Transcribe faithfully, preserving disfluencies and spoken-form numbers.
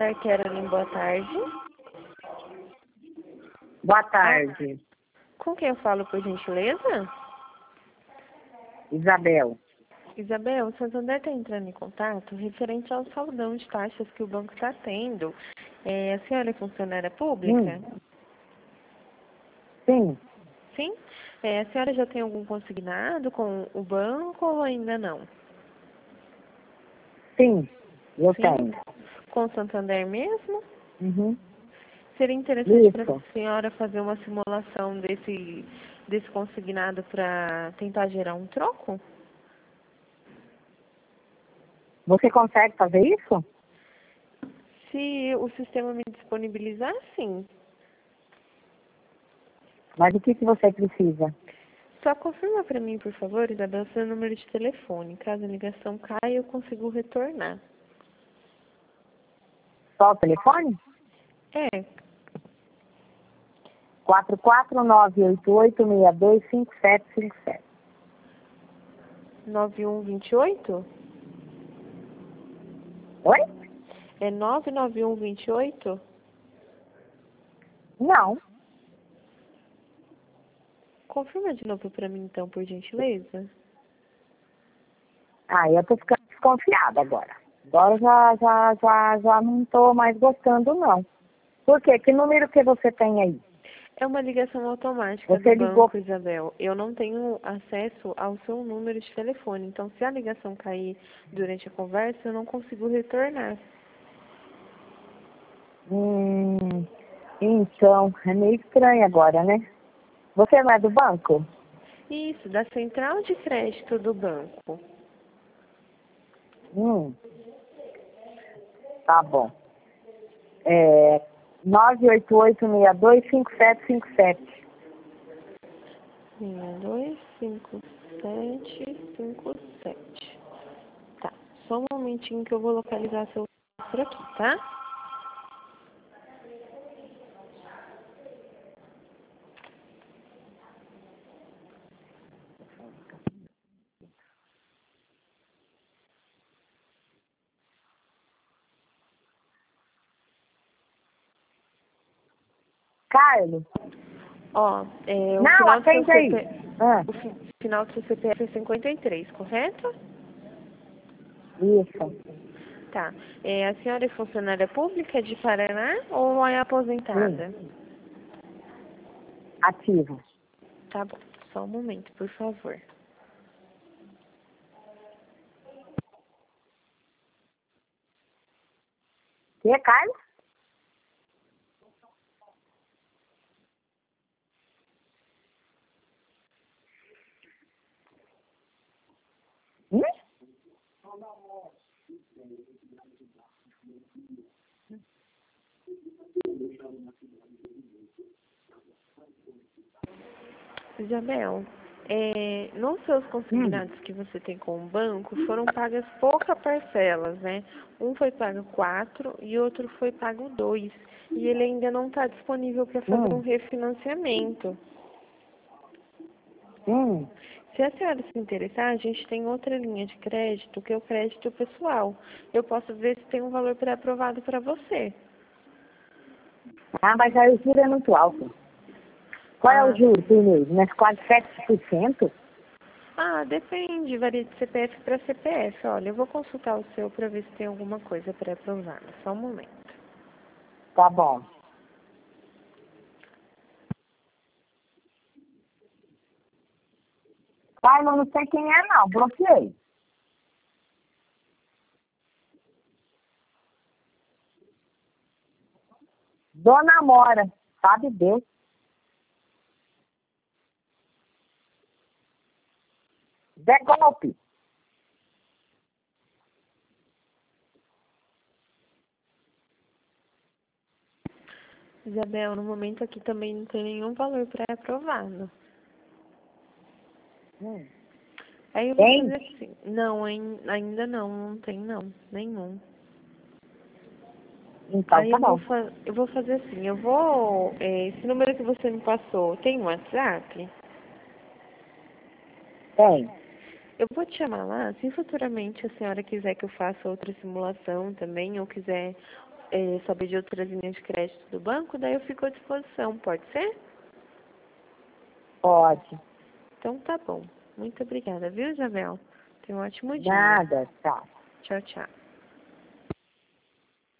Santander, Carolyn, boa tarde. Boa tarde. Com quem eu falo, por gentileza? Isabel. Isabel, o Santander está entrando em contato referente ao saldão de taxas que o banco está tendo. É, a senhora é funcionária pública? Hum. Sim. Sim? É, a senhora já tem algum consignado com o banco ou ainda não? Sim, eu Sim? tenho. Com o Santander mesmo? Uhum. Seria interessante para Isso. a senhora fazer uma simulação desse, desse consignado para tentar gerar um troco? Você consegue fazer isso? Se o sistema me disponibilizar, sim. Mas o que, que você precisa? Só confirma para mim, por favor, Isabel, seu número de telefone. Caso a ligação caia, eu consigo retornar. Só o telefone? É, quatro quatro nove oito oito seis dois cinco sete cinco sete. nove um dois oito? Oi? É nove nove um dois oito? Não. Confirma de novo para mim, então, por gentileza. Ah, eu tô ficando desconfiada agora. Agora já, já, já, já não tô mais gostando, não. Por quê? Que número que você tem aí? É uma ligação automática do Você ligou. banco, Isabel. Eu não tenho acesso ao seu número de telefone. Então, se a ligação cair durante a conversa, eu não consigo retornar. Hum, então, é meio estranho agora, né? Você não é do banco? Isso, da central de crédito do banco. Hum, tá bom. É nove oito oito seis dois cinco sete cinco sete. seis dois cinco sete cinco sete. Tá, só um momentinho que eu vou localizar seu por aqui, tá? Carlos? Ó, é, o Não, final do seu atende aí. C P... Ah, o fi- final do seu C P F é cinquenta e três, correto? isso. Tá. É, a senhora é funcionária pública de Paraná ou é Sim, aposentada? ativo. Tá bom. Só um momento, por favor. Que é Carlos? Hum? Isabel, é, nos seus Hum. consignados que você tem com o banco, foram pagas poucas parcelas, né? Um foi pago quatro e outro foi pago dois. E ele ainda não está disponível para fazer um Hum. refinanciamento. Hum. Se a senhora se interessar, a gente tem outra linha de crédito, que é o crédito pessoal. Eu posso ver se tem um valor pré-aprovado para você. Ah, mas aí o juro é muito alto. Qual é o Ah, juro por mês? Mas quase sete por cento? ah, depende, varia de C P F para C P F. Olha, eu vou consultar o seu para ver se tem alguma coisa pré-aprovada. Só um momento. Tá bom. Carlos, não sei quem é não, bloqueei. Dona Mora, sabe Deus. Zé Golpe. Isabel, no momento aqui também não tem nenhum valor pré-aprovado. Hum. Aí eu vou Tem? fazer assim. Não, ain- ainda não, não tem não, nenhum. Então Aí tá eu vou, bom. fa eu vou fazer assim, eu vou... é, esse número que você me passou, tem um WhatsApp? Tem. Eu vou te chamar lá, se futuramente a senhora quiser que eu faça outra simulação também, ou quiser é, saber de outras linhas de crédito do banco, daí eu fico à disposição, pode ser? Pode. Então tá bom. Muito obrigada, viu, Isabel? Tenha um ótimo dia. Nada, tá. Tchau, tchau.